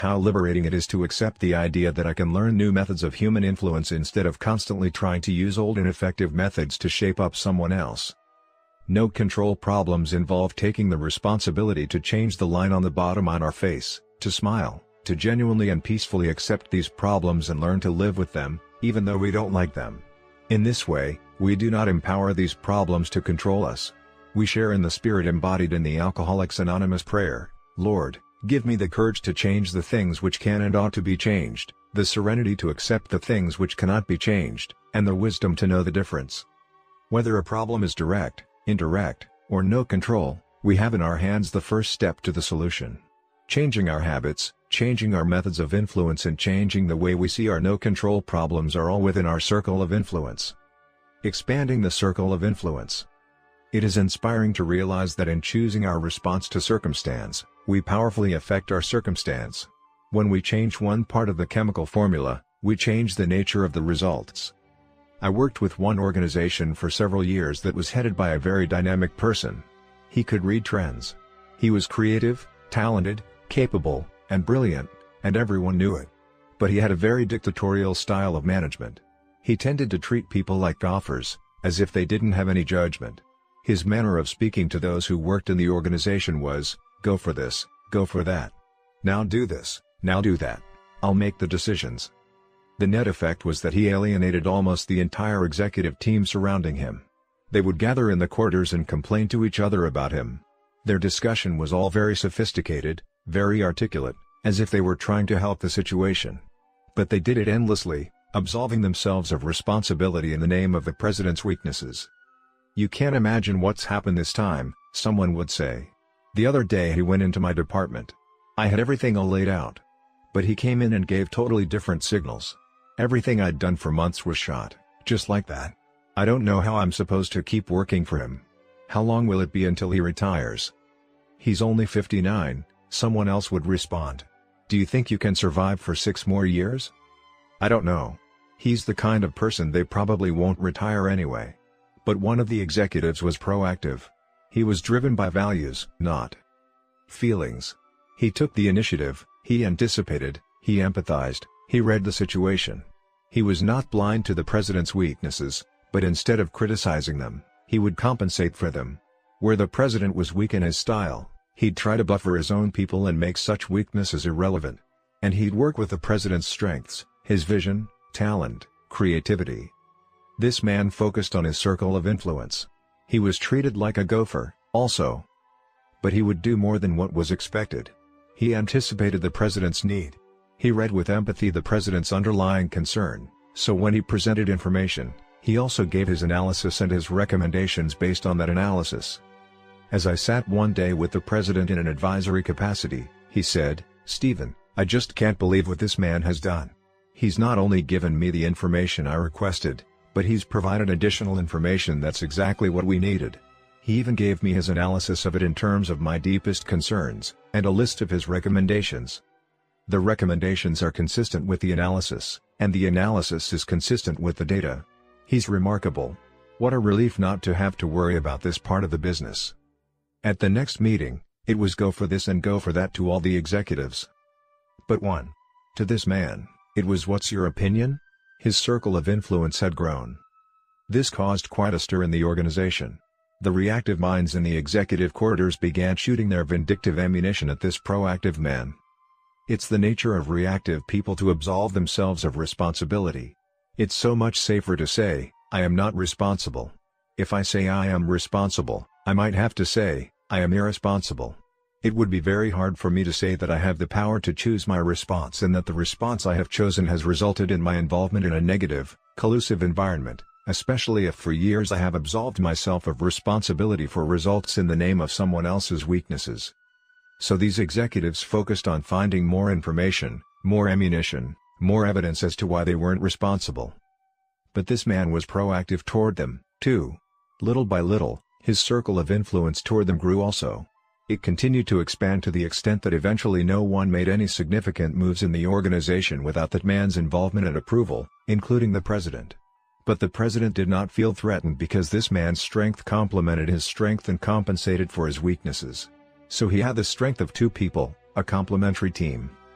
How liberating it is to accept the idea that I can learn new methods of human influence instead of constantly trying to use old ineffective methods to shape up someone else. No control problems involve taking the responsibility to change the line on the bottom on our face, to smile, to genuinely and peacefully accept these problems and learn to live with them, even though we don't like them. In this way, we do not empower these problems to control us. We share in the spirit embodied in the Alcoholics Anonymous prayer, Lord, give me the courage to change the things which can and ought to be changed, the serenity to accept the things which cannot be changed, and the wisdom to know the difference. Whether a problem is direct, indirect, or no control, we have in our hands the first step to the solution. Changing our habits, changing our methods of influence and changing the way we see our no-control problems are all within our circle of influence. Expanding the circle of influence. It is inspiring to realize that in choosing our response to circumstance, we powerfully affect our circumstance. When we change one part of the chemical formula, we change the nature of the results. I worked with one organization for several years that was headed by a very dynamic person. He could read trends. He was creative, talented, capable, and brilliant, and everyone knew it. But he had a very dictatorial style of management. He tended to treat people like golfers, as if they didn't have any judgment. His manner of speaking to those who worked in the organization was, go for this, go for that. Now do this, now do that. I'll make the decisions. The net effect was that he alienated almost the entire executive team surrounding him. They would gather in the quarters and complain to each other about him. Their discussion was all very sophisticated, very articulate, as if they were trying to help the situation. But they did it endlessly, absolving themselves of responsibility in the name of the president's weaknesses. You can't imagine what's happened this time, someone would say. The other day he went into my department. I had everything all laid out. But he came in and gave totally different signals. Everything I'd done for months was shot, just like that. I don't know how I'm supposed to keep working for him. How long will it be until he retires? He's only 59, someone else would respond. Do you think you can survive for 6 more years? I don't know. He's the kind of person they probably won't retire anyway. But one of the executives was proactive. He was driven by values, not feelings. He took the initiative, he anticipated, he empathized, he read the situation. He was not blind to the president's weaknesses, but instead of criticizing them, he would compensate for them. Where the president was weak in his style, he'd try to buffer his own people and make such weaknesses irrelevant. And he'd work with the president's strengths, his vision, talent, creativity. This man focused on his circle of influence. He was treated like a gopher, also. But he would do more than what was expected. He anticipated the president's need. He read with empathy the president's underlying concern, so when he presented information, he also gave his analysis and his recommendations based on that analysis. As I sat one day with the president in an advisory capacity, he said, "Stephen, I just can't believe what this man has done. He's not only given me the information I requested, but he's provided additional information that's exactly what we needed. He even gave me his analysis of it in terms of my deepest concerns, and a list of his recommendations. The recommendations are consistent with the analysis, and the analysis is consistent with the data. He's remarkable. What a relief not to have to worry about this part of the business." At the next meeting, it was go for this and go for that to all the executives. But one. To this man, it was what's your opinion? His circle of influence had grown. This caused quite a stir in the organization. The reactive minds in the executive quarters began shooting their vindictive ammunition at this proactive man. It's the nature of reactive people to absolve themselves of responsibility. It's so much safer to say, I am not responsible. If I say I am responsible, I might have to say, I am irresponsible. It would be very hard for me to say that I have the power to choose my response and that the response I have chosen has resulted in my involvement in a negative, collusive environment, especially if for years I have absolved myself of responsibility for results in the name of someone else's weaknesses. So these executives focused on finding more information, more ammunition, more evidence as to why they weren't responsible. But this man was proactive toward them, too. Little by little, his circle of influence toward them grew also. It continued to expand to the extent that eventually no one made any significant moves in the organization without that man's involvement and approval, including the president. But the president did not feel threatened because this man's strength complemented his strength and compensated for his weaknesses. So he had the strength of 2 people, a complementary team.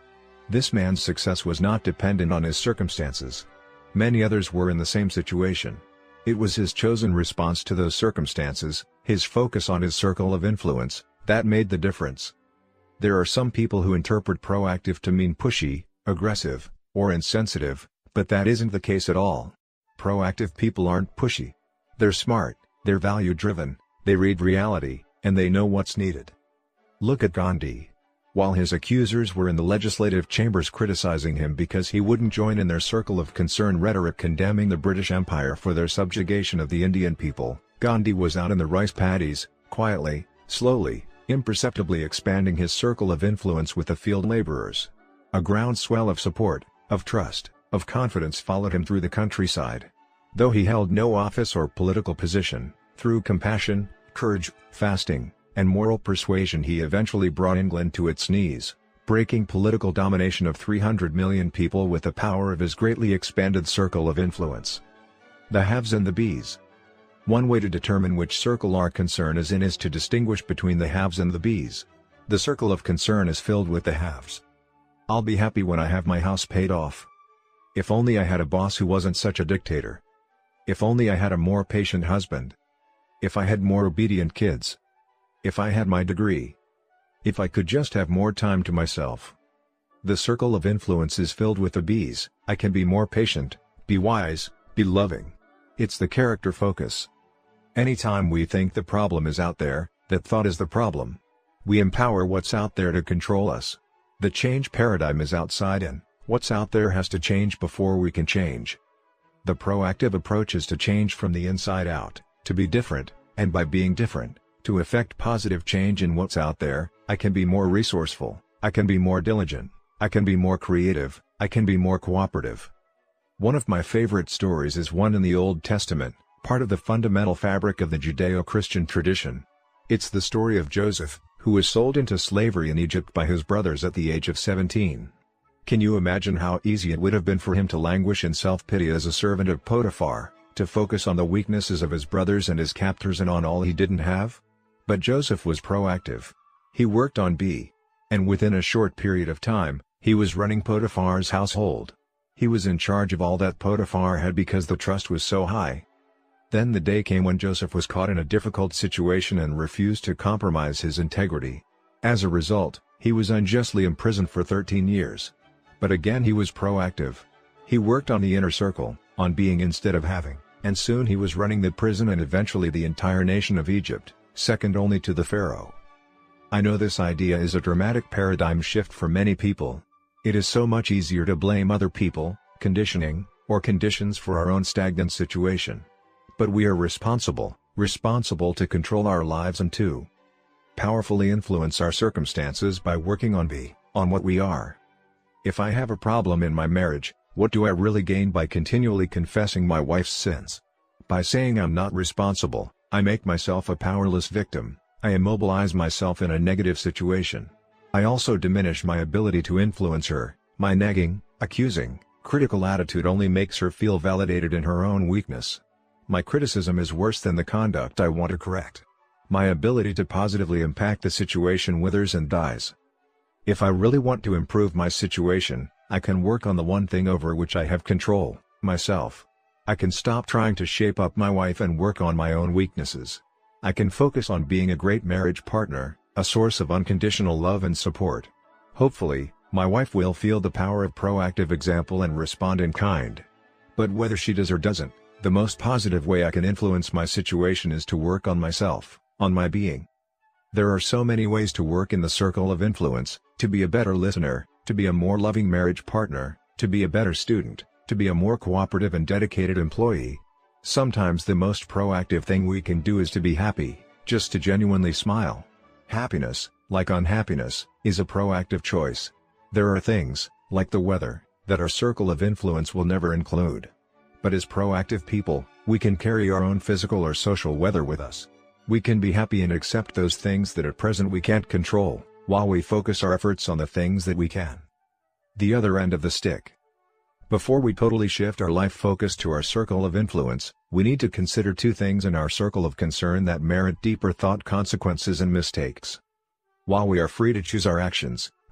This man's success was not dependent on his circumstances. Many others were in the same situation. It was his chosen response to those circumstances, his focus on his circle of influence, that made the difference. There are some people who interpret proactive to mean pushy, aggressive, or insensitive, but that isn't the case at all. Proactive people aren't pushy. They're smart, they're value-driven, they read reality, and they know what's needed. Look at Gandhi. While his accusers were in the legislative chambers criticizing him because he wouldn't join in their circle of concern rhetoric condemning the British Empire for their subjugation of the Indian people, Gandhi was out in the rice paddies, quietly, slowly, imperceptibly expanding his circle of influence with the field laborers. A groundswell of support, of trust, of confidence followed him through the countryside. Though he held no office or political position, through compassion, courage, fasting, and moral persuasion he eventually brought England to its knees, breaking political domination of 300 million people with the power of his greatly expanded circle of influence. The haves and the bees. One way to determine which circle our concern is in is to distinguish between the haves and the bees. The circle of concern is filled with the haves. I'll be happy when I have my house paid off. If only I had a boss who wasn't such a dictator. If only I had a more patient husband. If I had more obedient kids. If I had my degree. If I could just have more time to myself. The circle of influence is filled with the bees. I can be more patient, be wise, be loving. It's the character focus. Anytime we think the problem is out there, that thought is the problem. We empower what's out there to control us. The change paradigm is outside in. What's out there has to change before we can change. The proactive approach is to change from the inside out, to be different, and by being different, to effect positive change in what's out there. I can be more resourceful, I can be more diligent, I can be more creative, I can be more cooperative. One of my favorite stories is one in the Old Testament, part of the fundamental fabric of the Judeo-Christian tradition. It's the story of Joseph, who was sold into slavery in Egypt by his brothers at the age of 17. Can you imagine how easy it would have been for him to languish in self-pity as a servant of Potiphar, to focus on the weaknesses of his brothers and his captors and on all he didn't have? But Joseph was proactive. He worked on B. And within a short period of time, he was running Potiphar's household. He was in charge of all that Potiphar had because the trust was so high. Then the day came when Joseph was caught in a difficult situation and refused to compromise his integrity. As a result, he was unjustly imprisoned for 13 years. But again he was proactive. He worked on the inner circle, on being instead of having, and soon he was running the prison and eventually the entire nation of Egypt, second only to the Pharaoh. I know this idea is a dramatic paradigm shift for many people. It is so much easier to blame other people, conditioning, or conditions for our own stagnant situation. But we are responsible to control our lives and to powerfully influence our circumstances by working on what we are. If I have a problem in my marriage, what do I really gain by continually confessing my wife's sins? By saying I'm not responsible, I make myself a powerless victim, I immobilize myself in a negative situation. I also diminish my ability to influence her. My nagging, accusing, critical attitude only makes her feel validated in her own weakness. My criticism is worse than the conduct I want to correct. My ability to positively impact the situation withers and dies. If I really want to improve my situation, I can work on the one thing over which I have control, myself. I can stop trying to shape up my wife and work on my own weaknesses. I can focus on being a great marriage partner, a source of unconditional love and support. Hopefully, my wife will feel the power of proactive example and respond in kind. But whether she does or doesn't, the most positive way I can influence my situation is to work on myself, on my being. There are so many ways to work in the circle of influence: to be a better listener, to be a more loving marriage partner, to be a better student, to be a more cooperative and dedicated employee. Sometimes the most proactive thing we can do is to be happy, just to genuinely smile. Happiness, like unhappiness, is a proactive choice. There are things, like the weather, that our circle of influence will never include. But as proactive people, we can carry our own physical or social weather with us. We can be happy and accept those things that at present we can't control, while we focus our efforts on the things that we can. The other end of the stick. Before we totally shift our life focus to our circle of influence, we need to consider two things in our circle of concern that merit deeper thought: consequences and mistakes. While we are free to choose our actions,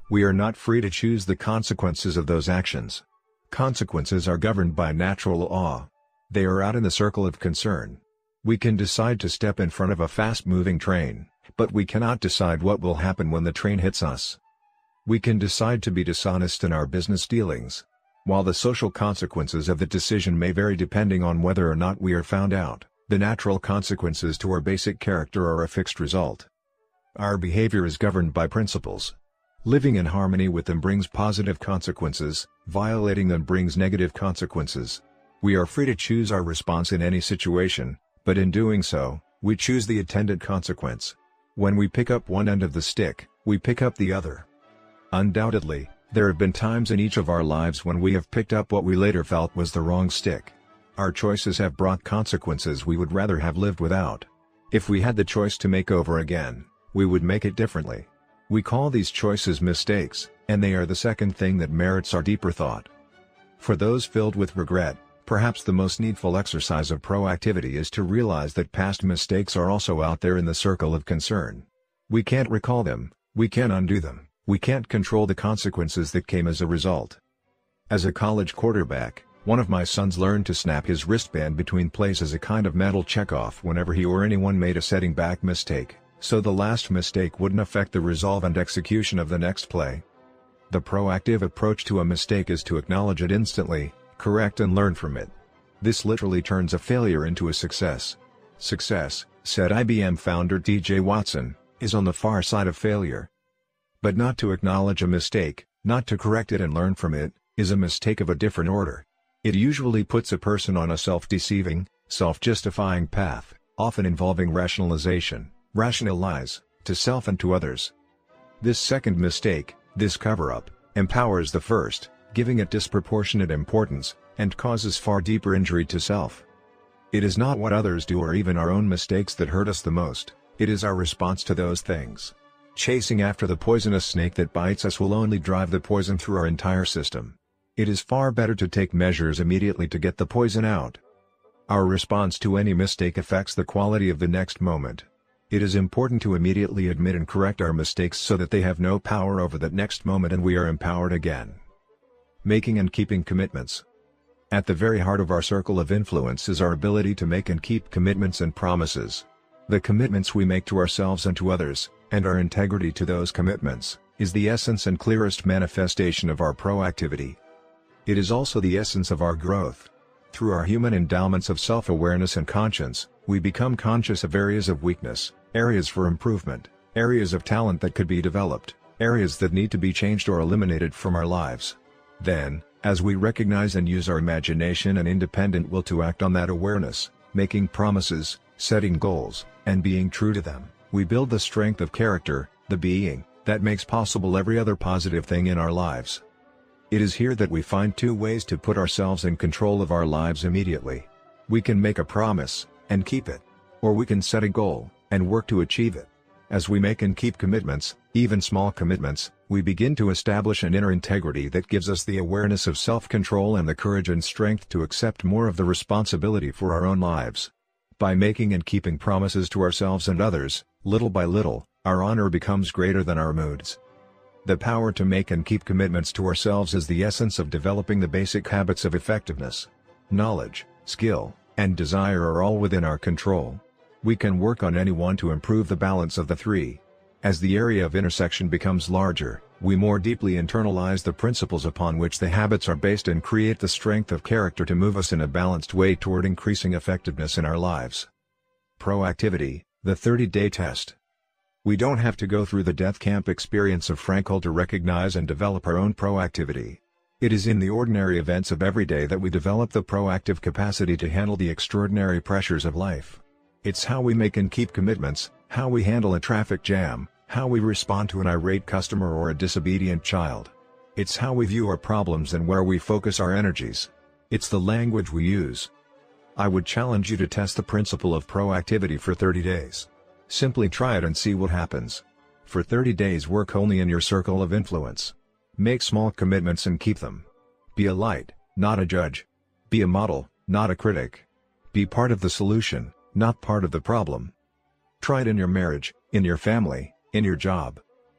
We are not free to choose the consequences of those actions. Consequences are governed by natural law. They are out in the circle of concern. We can decide to step in front of a fast-moving train, but we cannot decide what will happen when the train hits us. We can decide to be dishonest in our business dealings. While the social consequences of the decision may vary depending on whether or not we are found out, the natural consequences to our basic character are a fixed result. Our behavior is governed by principles. Living in harmony with them brings positive consequences, violating them brings negative consequences. We are free to choose our response in any situation, but in doing so, we choose the attendant consequence. When we pick up one end of the stick, we pick up the other. Undoubtedly, there have been times in each of our lives when we have picked up what we later felt was the wrong stick. Our choices have brought consequences we would rather have lived without. If we had the choice to make over again, we would make it differently. We call these choices mistakes, and they are the second thing that merits our deeper thought. For those filled with regret, perhaps the most needful exercise of proactivity is to realize that past mistakes are also out there in the circle of concern. We can't recall them, we can't undo them, we can't control the consequences that came as a result. As a college quarterback, one of my sons learned to snap his wristband between plays as a kind of mental checkoff whenever he or anyone made a setting back mistake, so the last mistake wouldn't affect the resolve and execution of the next play. The proactive approach to a mistake is to acknowledge it instantly, correct and learn from it. This literally turns a failure into a success. Success, said IBM founder T.J. Watson, is on the far side of failure. But not to acknowledge a mistake, not to correct it and learn from it, is a mistake of a different order. It usually puts a person on a self-deceiving, self-justifying path, often involving rationalization, rational lies, to self and to others. This second mistake, this cover-up, empowers the first, giving it disproportionate importance, and causes far deeper injury to self. It is not what others do or even our own mistakes that hurt us the most, it is our response to those things. Chasing after the poisonous snake that bites us will only drive the poison through our entire system. It is far better to take measures immediately to get the poison out. Our response to any mistake affects the quality of the next moment. It is important to immediately admit and correct our mistakes so that they have no power over that next moment and we are empowered again. Making and keeping commitments. At the very heart of our circle of influence is our ability to make and keep commitments and promises. The commitments we make to ourselves and to others, and our integrity to those commitments, is the essence and clearest manifestation of our proactivity. It is also the essence of our growth. Through our human endowments of self-awareness and conscience, we become conscious of areas of weakness, areas for improvement, areas of talent that could be developed, areas that need to be changed or eliminated from our lives. Then, as we recognize and use our imagination and independent will to act on that awareness, making promises, setting goals, and being true to them, we build the strength of character, the being, that makes possible every other positive thing in our lives. It is here that we find two ways to put ourselves in control of our lives immediately. We can make a promise, and keep it. Or we can set a goal, and work to achieve it. As we make and keep commitments, even small commitments, we begin to establish an inner integrity that gives us the awareness of self-control and the courage and strength to accept more of the responsibility for our own lives. By making and keeping promises to ourselves and others, little by little, our honor becomes greater than our moods. The power to make and keep commitments to ourselves is the essence of developing the basic habits of effectiveness. Knowledge, skill, and desire are all within our control. We can work on any one to improve the balance of the three. As the area of intersection becomes larger, we more deeply internalize the principles upon which the habits are based and create the strength of character to move us in a balanced way toward increasing effectiveness in our lives. Proactivity, the 30-day test. We don't have to go through the death camp experience of Frankl to recognize and develop our own proactivity. It is in the ordinary events of every day that we develop the proactive capacity to handle the extraordinary pressures of life. It's how we make and keep commitments, how we handle a traffic jam, how we respond to an irate customer or a disobedient child. It's how we view our problems and where we focus our energies. It's the language we use. I would challenge you to test the principle of proactivity for 30 days. Simply try it and see what happens. For 30 days work only in your circle of influence. Make small commitments and keep them. Be a light, not a judge. Be a model, not a critic. Be part of the solution, not part of the problem. Try it in your marriage, in your family, in your job.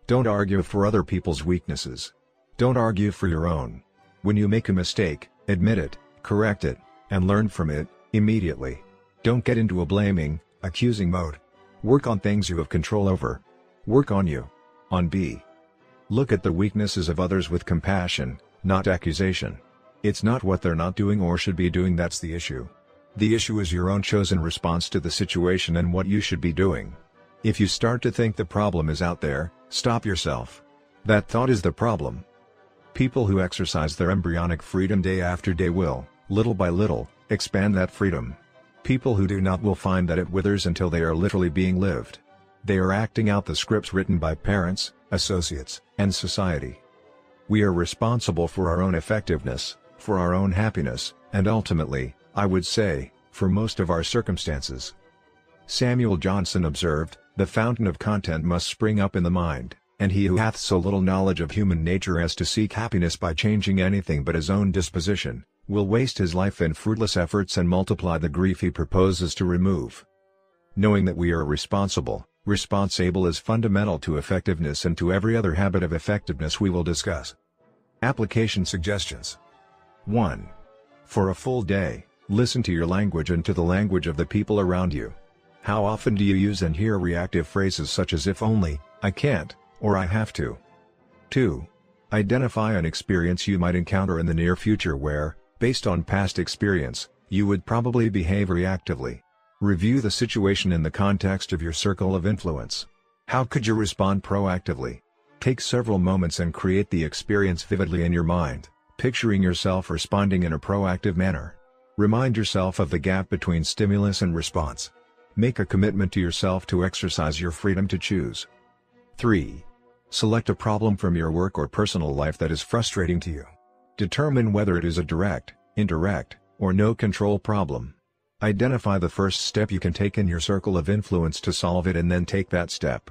Don't argue for other people's weaknesses. Don't argue for your own. When you make a mistake, admit it, correct it, and learn from it, immediately. Don't get into a blaming, accusing mode. Work on things you have control over. Work on you. On B. Look at the weaknesses of others with compassion, not accusation. It's not what they're not doing or should be doing that's the issue. The issue is your own chosen response to the situation and what you should be doing. If you start to think the problem is out there, stop yourself. That thought is the problem. People who exercise their embryonic freedom day after day will, little by little, expand that freedom. People who do not will find that it withers until they are literally being lived. They are acting out the scripts written by parents, associates, and society. We are responsible for our own effectiveness, for our own happiness, and ultimately, I would say, for most of our circumstances. Samuel Johnson observed, "The fountain of content must spring up in the mind, and he who hath so little knowledge of human nature as to seek happiness by changing anything but his own disposition, will waste his life in fruitless efforts and multiply the grief he proposes to remove." Knowing that we are responsible is fundamental to effectiveness and to every other habit of effectiveness we will discuss. Application suggestions. 1. For a full day, listen to your language and to the language of the people around you. How often do you use and hear reactive phrases such as "if only," "I can't," or "I have to"? 2. Identify an experience you might encounter in the near future where, based on past experience, you would probably behave reactively. Review the situation in the context of your circle of influence. How could you respond proactively? Take several moments and create the experience vividly in your mind, picturing yourself responding in a proactive manner. Remind yourself of the gap between stimulus and response. Make a commitment to yourself to exercise your freedom to choose. 3. Select a problem from your work or personal life that is frustrating to you. Determine whether it is a direct, indirect, or no-control problem. Identify the first step you can take in your circle of influence to solve it and then take that step.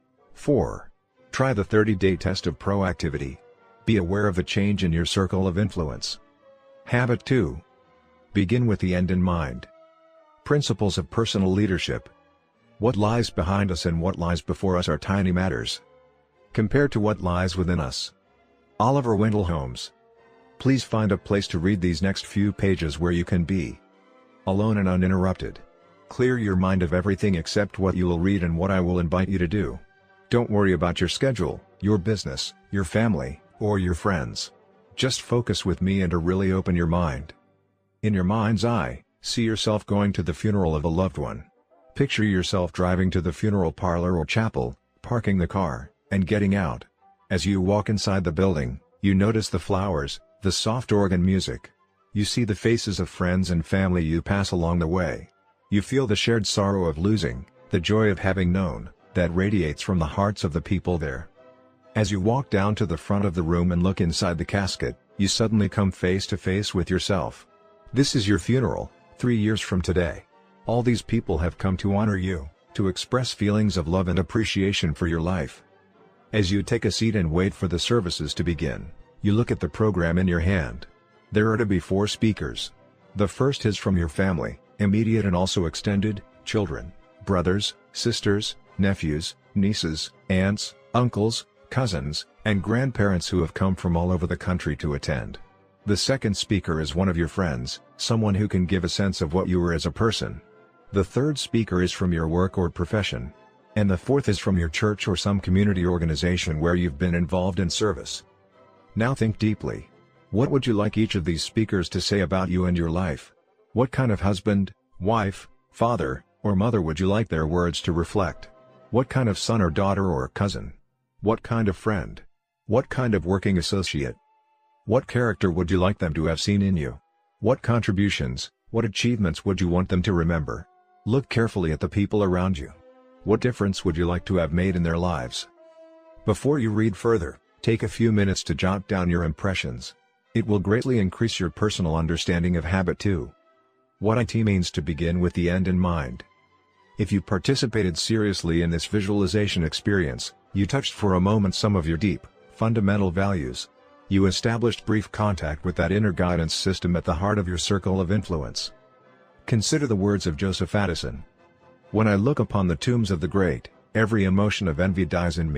4. Try the 30-day test of proactivity. Be aware of the change in your circle of influence. Habit 2. Begin with the end in mind. Principles of personal leadership. What lies behind us and what lies before us are tiny matters, compared to what lies within us. Oliver Wendell Holmes. Please find a place to read these next few pages where you can be alone and uninterrupted. Clear your mind of everything except what you will read and what I will invite you to do. Don't worry about your schedule, your business, your family, or your friends. Just focus with me and really open your mind. In your mind's eye, see yourself going to the funeral of a loved one. Picture yourself driving to the funeral parlor or chapel, parking the car, and getting out. As you walk inside the building, you notice the flowers, the soft organ music. You see the faces of friends and family you pass along the way. You feel the shared sorrow of losing, the joy of having known, that radiates from the hearts of the people there. As you walk down to the front of the room and look inside the casket, you suddenly come face to face with yourself. This is your funeral, 3 years from today. All these people have come to honor you, to express feelings of love and appreciation for your life. As you take a seat and wait for the services to begin, you look at the program in your hand. There are to be 4 speakers. The first is from your family, immediate and also extended, children, brothers, sisters, nephews, nieces, aunts, uncles, cousins, and grandparents who have come from all over the country to attend. The second speaker is one of your friends, someone who can give a sense of what you are as a person. The third speaker is from your work or profession. And the fourth is from your church or some community organization where you've been involved in service. Now think deeply. What would you like each of these speakers to say about you and your life? What kind of husband, wife, father, or mother would you like their words to reflect? What kind of son or daughter or cousin? What kind of friend? What kind of working associate? What character would you like them to have seen in you? What contributions, what achievements would you want them to remember? Look carefully at the people around you. What difference would you like to have made in their lives? Before you read further, take a few minutes to jot down your impressions. It will greatly increase your personal understanding of habit 2. What it means to begin with the end in mind. If you participated seriously in this visualization experience, you touched for a moment some of your deep, fundamental values. You established brief contact with that inner guidance system at the heart of your circle of influence. Consider the words of Joseph Addison. When I look upon the tombs of the great, every emotion of envy dies in me.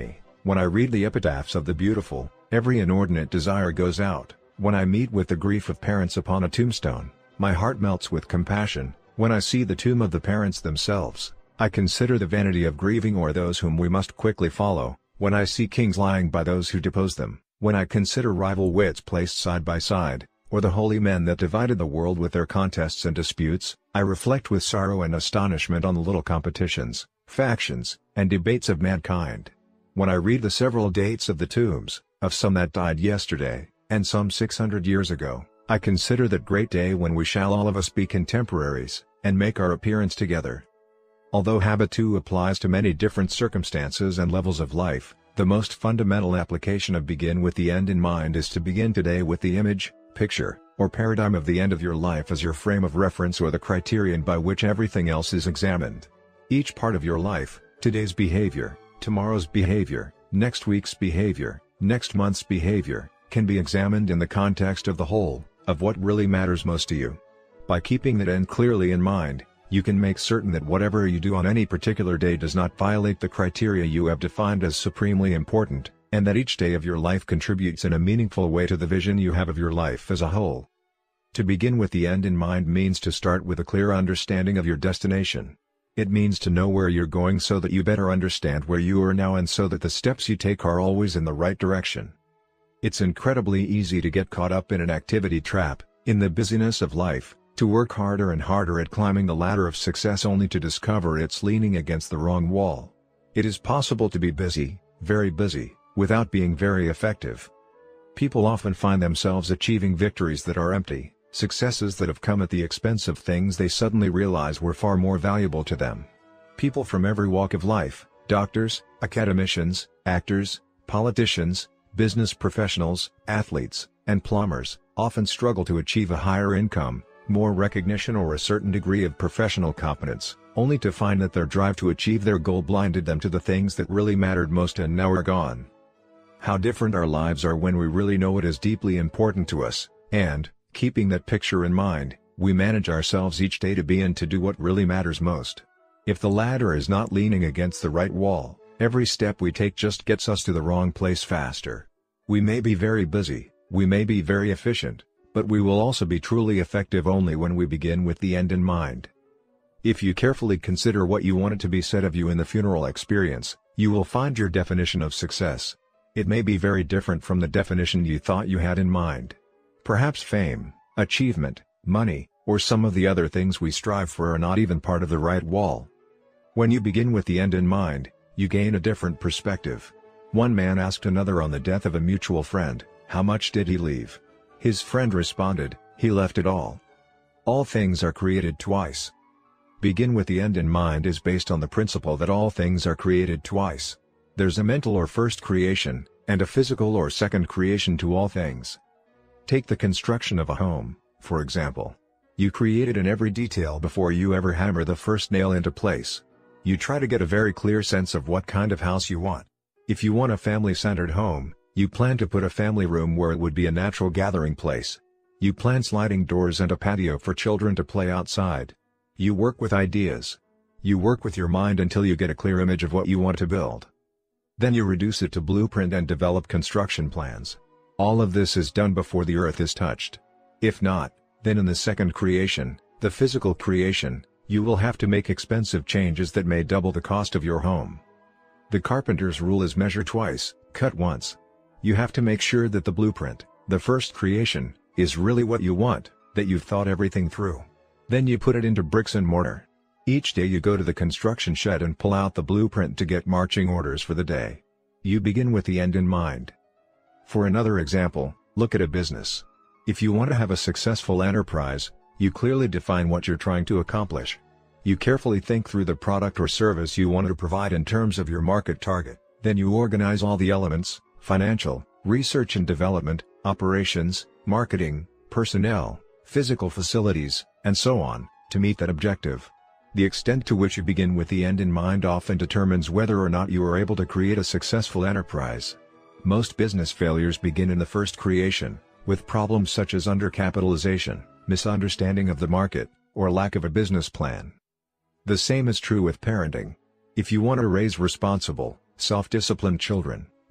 When I read the epitaphs of the beautiful, every inordinate desire goes out. When I meet with the grief of parents upon a tombstone, my heart melts with compassion. When I see the tomb of the parents themselves, I consider the vanity of grieving o'er those whom we must quickly follow. When I see kings lying by those who depose them, when I consider rival wits placed side by side, or the holy men that divided the world with their contests and disputes, I reflect with sorrow and astonishment on the little competitions, factions, and debates of mankind. When I read the several dates of the tombs, of some that died yesterday, and some 600 years ago, I consider that great day when we shall all of us be contemporaries, and make our appearance together. Although habit too applies to many different circumstances and levels of life, the most fundamental application of begin with the end in mind is to begin today with the image, picture, or paradigm of the end of your life as your frame of reference or the criterion by which everything else is examined. Each part of your life, today's behavior, tomorrow's behavior, next week's behavior, next month's behavior, can be examined in the context of the whole, of what really matters most to you. By keeping that end clearly in mind, you can make certain that whatever you do on any particular day does not violate the criteria you have defined as supremely important, and that each day of your life contributes in a meaningful way to the vision you have of your life as a whole. To begin with the end in mind means to start with a clear understanding of your destination. It means to know where you're going so that you better understand where you are now and so that the steps you take are always in the right direction. It's incredibly easy to get caught up in an activity trap, in the busyness of life, to work harder and harder at climbing the ladder of success only to discover it's leaning against the wrong wall. It is possible to be busy, very busy, without being very effective. People often find themselves achieving victories that are empty, successes that have come at the expense of things they suddenly realize were far more valuable to them. People from every walk of life, doctors, academicians, actors, politicians, business professionals, athletes, and plumbers, often struggle to achieve a higher income, more recognition or a certain degree of professional competence, only to find that their drive to achieve their goal blinded them to the things that really mattered most and now are gone. How different our lives are when we really know what is deeply important to us, and, keeping that picture in mind, we manage ourselves each day to be and to do what really matters most. If the ladder is not leaning against the right wall, every step we take just gets us to the wrong place faster. We may be very busy, we may be very efficient, but we will also be truly effective only when we begin with the end in mind. If you carefully consider what you want it to be said of you in the funeral experience, you will find your definition of success. It may be very different from the definition you thought you had in mind. Perhaps fame, achievement, money, or some of the other things we strive for are not even part of the right wall. When you begin with the end in mind, you gain a different perspective. One man asked another on the death of a mutual friend, "How much did he leave?" His friend responded, "He left it all." All things are created twice. Begin with the end in mind is based on the principle that all things are created twice. There's a mental or first creation, and a physical or second creation to all things. Take the construction of a home, for example. You create it in every detail before you ever hammer the first nail into place. You try to get a very clear sense of what kind of house you want. If you want a family-centered home, you plan to put a family room where it would be a natural gathering place. You plan sliding doors and a patio for children to play outside. You work with ideas. You work with your mind until you get a clear image of what you want to build. Then you reduce it to blueprint and develop construction plans. All of this is done before the earth is touched. If not, then in the second creation, the physical creation, you will have to make expensive changes that may double the cost of your home. The carpenter's rule is measure twice, cut once. You have to make sure that the blueprint, the first creation, is really what you want, that you've thought everything through. Then you put it into bricks and mortar. Each day you go to the construction shed and pull out the blueprint to get marching orders for the day. You begin with the end in mind. For another example, look at a business. If you want to have a successful enterprise, you clearly define what you're trying to accomplish. You carefully think through the product or service you want to provide in terms of your market target, then you organize all the elements, financial, research and development, operations, marketing, personnel, physical facilities, and so on, to meet that objective. The extent to which you begin with the end in mind often determines whether or not you are able to create a successful enterprise. Most business failures begin in the first creation, with problems such as undercapitalization, misunderstanding of the market, or lack of a business plan. The same is true with parenting. If you want to raise responsible, self-disciplined children,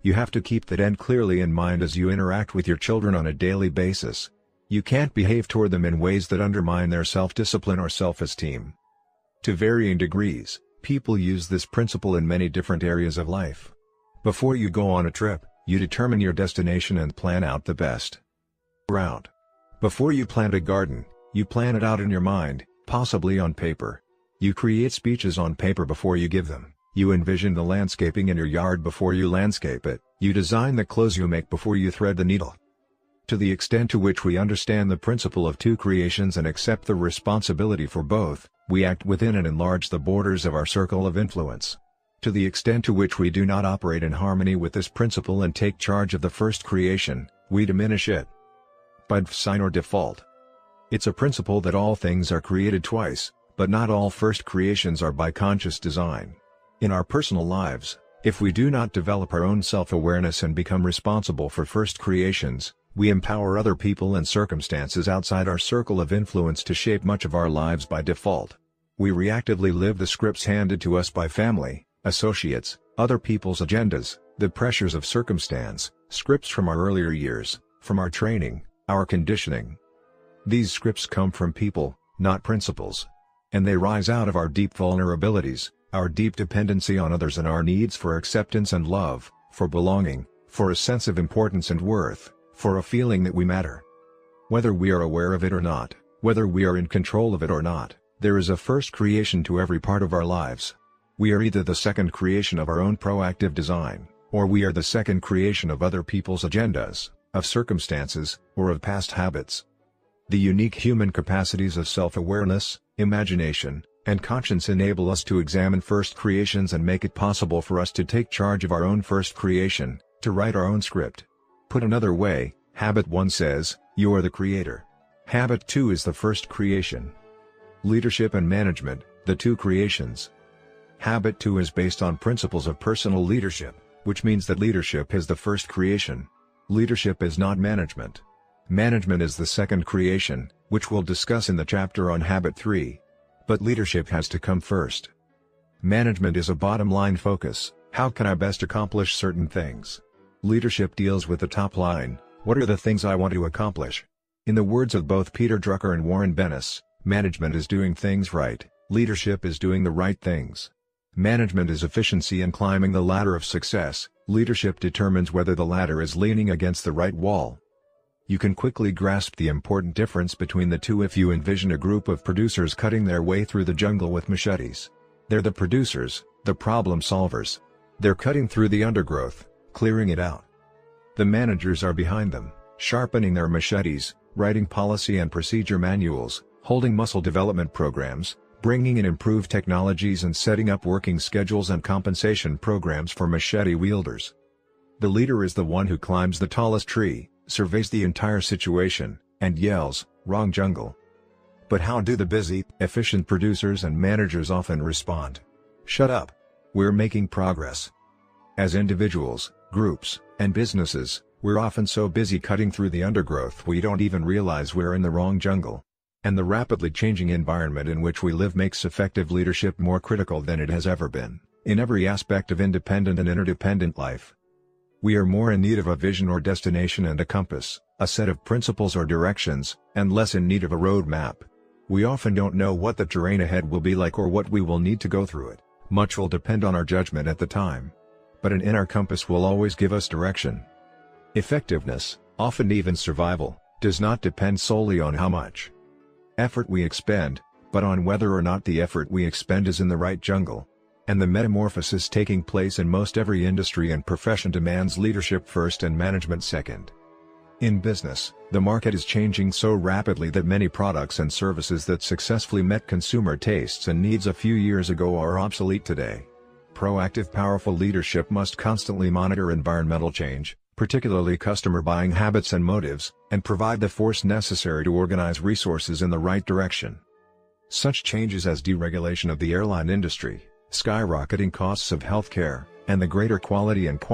You have to keep that end clearly in mind as you interact with your children on a daily basis. You can't behave toward them in ways that undermine their self-discipline or self-esteem. To varying degrees, people use this principle in many different areas of life. Before you go on a trip, you determine your destination and plan out the best route. Before you plant a garden, you plan it out in your mind, possibly on paper. You create speeches on paper before you give them. You envision the landscaping in your yard before you landscape it. You design the clothes you make before you thread the needle. To the extent to which we understand the principle of two creations and accept the responsibility for both, we act within and enlarge the borders of our circle of influence. To the extent to which we do not operate in harmony with this principle and take charge of the first creation, we diminish it. By design or default. It's a principle that all things are created twice, but not all first creations are by conscious design. In our personal lives, if we do not develop our own self-awareness and become responsible for first creations, we empower other people and circumstances outside our circle of influence to shape much of our lives by default. We reactively live the scripts handed to us by family, associates, other people's agendas, the pressures of circumstance, scripts from our earlier years, from our training, our conditioning. These scripts come from people, not principles. And they rise out of our deep vulnerabilities, our deep dependency on others and our needs for acceptance and love, for belonging, for a sense of importance and worth, for a feeling that we matter. Whether we are aware of it or not, whether we are in control of it or not, there is a first creation to every part of our lives. We are either the second creation of our own proactive design, or we are the second creation of other people's agendas, of circumstances, or of past habits. The unique human capacities of self-awareness, imagination, and conscience enable us to examine first creations and make it possible for us to take charge of our own first creation, to write our own script. Put another way, Habit 1 says, you are the creator. Habit 2 is the first creation. Leadership and management, the two creations. Habit 2 is based on principles of personal leadership, which means that leadership is the first creation. Leadership is not management. Management is the second creation, which we'll discuss in the chapter on Habit 3. But leadership has to come first. Management is a bottom-line focus, how can I best accomplish certain things? Leadership deals with the top line, what are the things I want to accomplish? In the words of both Peter Drucker and Warren Bennis, management is doing things right, leadership is doing the right things. Management is efficiency and climbing the ladder of success, leadership determines whether the ladder is leaning against the right wall. You can quickly grasp the important difference between the two if you envision a group of producers cutting their way through the jungle with machetes. They're the producers, the problem solvers. They're cutting through the undergrowth, clearing it out. The managers are behind them, sharpening their machetes, writing policy and procedure manuals, holding muscle development programs, bringing in improved technologies and setting up working schedules and compensation programs for machete wielders. The leader is the one who climbs the tallest tree, surveys the entire situation, and yells, "Wrong jungle." But how do the busy, efficient producers and managers often respond? Shut up. We're making progress. As individuals, groups, and businesses, we're often so busy cutting through the undergrowth we don't even realize we're in the wrong jungle. And the rapidly changing environment in which we live makes effective leadership more critical than it has ever been, in every aspect of independent and interdependent life. We are more in need of a vision or destination and a compass, a set of principles or directions, and less in need of a road map. We often don't know what the terrain ahead will be like or what we will need to go through it. Much will depend on our judgment at the time. But an inner compass will always give us direction. Effectiveness, often even survival, does not depend solely on how much effort we expend, but on whether or not the effort we expend is in the right jungle. And the metamorphosis taking place in most every industry and profession demands leadership first and management second. In business, the market is changing so rapidly that many products and services that successfully met consumer tastes and needs a few years ago are obsolete today. Proactive, powerful leadership must constantly monitor environmental change, particularly customer buying habits and motives, and provide the force necessary to organize resources in the right direction. Such changes as deregulation of the airline industry, skyrocketing costs of healthcare, and the greater quality and quantity